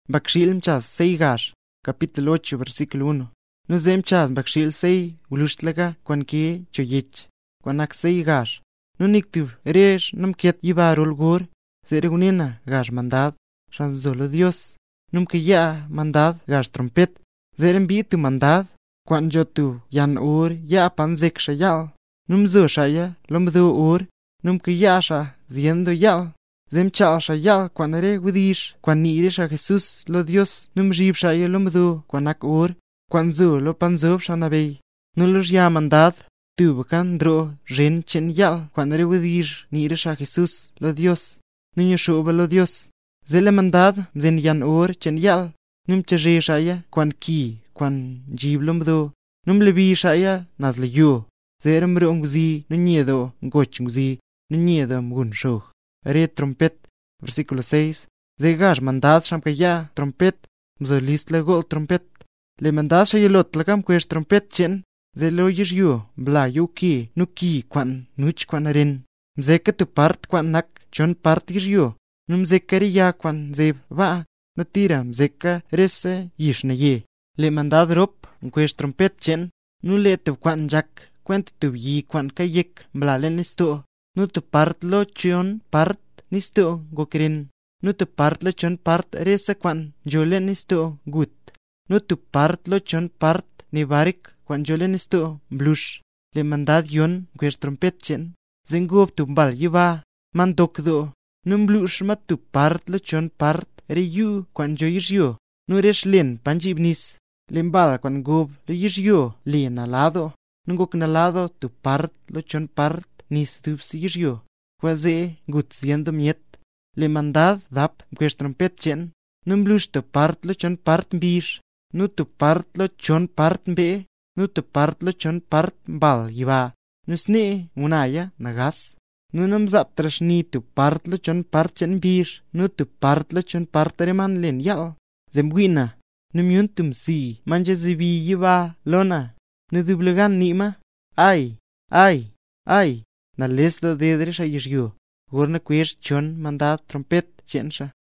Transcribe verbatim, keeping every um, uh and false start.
Bakshil mchas sei gash, capítulo ocho, versículo uno. No zem chas bakshil sei ulushtlaga kwan ke choyich, kwan ak sei gash. No niktu resh num ket yibarul gur, zeregunina gash mandad, shan zolo Dios. Num que ya mandad gash trompet, zeren bi tu mandad, kwan jo tu yan ur ya pan zek shayal. Num zo shaya lom do ur, num que ya sha ziendo yal. Zem chal shayal kwan re widish, kwan nire sha Jesus lo Dios, num jib shaya lom do kwan ak ur, kwan zo lo pan zob shanabey. Nulos ya mandad, tu bakan dro ren chen yal, kwan re widish nire sha Jesus lo Dios, nuño shoba lo Dios. Zele mandad zen yan ur chen yal, num chaje shaya kwan ki, kwan jib lom do, num lebi shaya nas le yo. Zerem re ongzi no niedo ngoch ngzi, no niedo mgun shoh. Re trompet, versículo seis. Zegash mandad shamka ya trompet, mzo list le gol trompet. Le mandad shayelot lagam kwesh trompet chen, ze lo yish yo, bla yo ki, no ki kwan, nuch kwan rin. Mzeka tu part kwan nak, chon part yish yo. Num zekari ya kwan zeb va, no tira mzeka rese yish na ye. Le mandad rop, kwesh trompet chen, no le tu kwan jak, kwent tu yi kwan kayek, bla len listo. No tu part lo chon part nisto gokrin. No tu part lo chon part resa kwan jolen nisto gut. No tu part lo chon part ni barik kwan jolen nisto blush. Le mandad yon kwesh trompet chen. Zengub tu mbal yiba man dokdo. Num blush mat tu part lo chon part re yu kwan jo yish yo. No resh len panjibnis. Le mbal kwan gob lo yish yo len alado. Nungok nalado tu part lo chon part nis dubsi yish yo. Kwaze gut siendo miet. Le mandad dap kwesh trompet chen. Num blush tu part lo chon part mbish. Nu tu part lo chon part mbe. Nu tu part lo chon part mbal yiba. Nu sne unaya nagas. Nu num zatrash ni tu part lo chon part chen mbish. Nu tu part lo chon part reman len yal. Zembuina. Num yun tum si manje zibi yiba lona. Nu dublegan nima. Ay, ay, ay. Na les lo dedre sha yish yo. Gorna kwesh chon mandad trompet chensha.